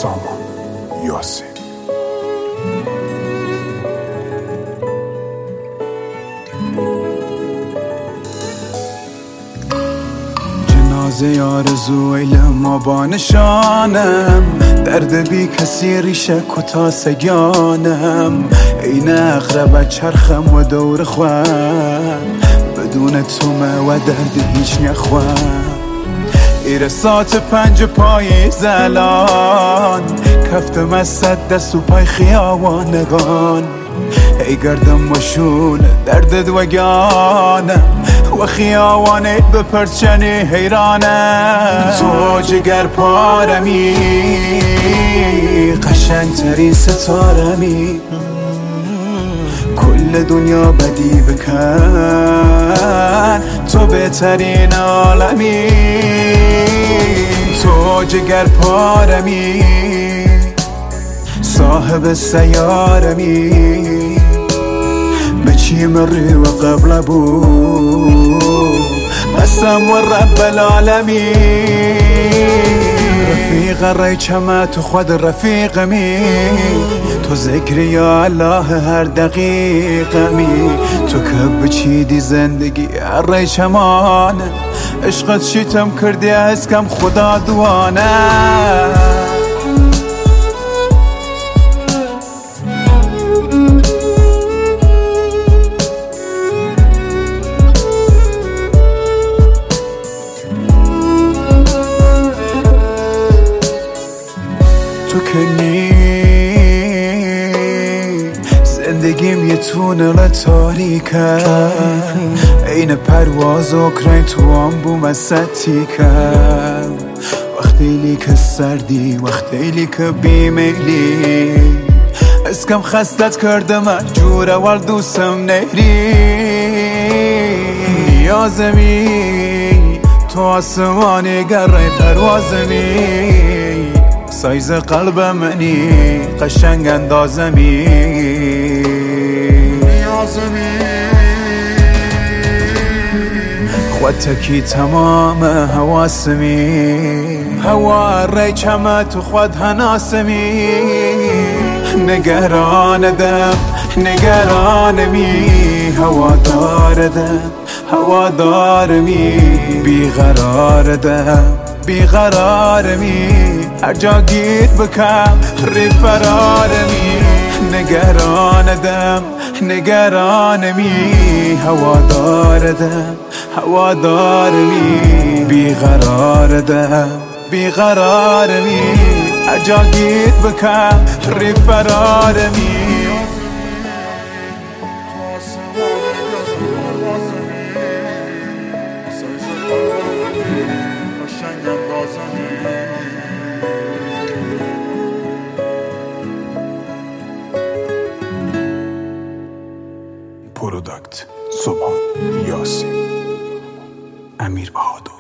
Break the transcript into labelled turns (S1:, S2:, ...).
S1: سامان یاسین. جنازه آرزو ایلم با نشانم، درد بی کسی ریشه کتا سگانم، این اقرب چرخم و دور خوام، بدون تومه و درد هیچ نخوام. ایره ساعت 5 پای زلان، کفتم از صد دست و پای خیابانگان، ای گردم و شول دردت وگانم و خیابانت به پرچنی حیرانم. تو جگر پارمی، قشنگترین ستارمی، کل دنیا بدی بکن، تو بهترین عالمی. تو جگر پارمی، صاحب سیارمی، به چی مری و قبل بود قسم و رب العالمین. رفیق ریچمه تو خود رفیقمی، تو ذکری یا الله هر دقیقمی، تو که بچیدی زندگی هر ریچمانه، عشقت شیتم کردی از کم خدا دوانه. تو که زندگیم یه تونل تاریکه، این پرواز اوکراین تو هم بوم از ستیکه، وقتی لی که سردی وقتی لی که بیمیلی، از کم خستت کرده مجور اول دوستم نهری. نیازمی تو آسمانی گره پروازمی، سایز قلب منی قشنگ اندازمی. نیازمی خودتکی تمام حواسمی، هوا ریچمه تو خود هناسمی. نگرانم نگرانمی، هوا داردم هوا دارمی، بیقراردم بیقرارمی، هر جا گیر بکم ری فرارمی. نگرانم نگرانمی، هوا داردم هوا دارمی، بیقراردم بیقرارمی، هر جا گیر بکم ری فرارمی. پروداکت سامان یاسین. امیر بهادر.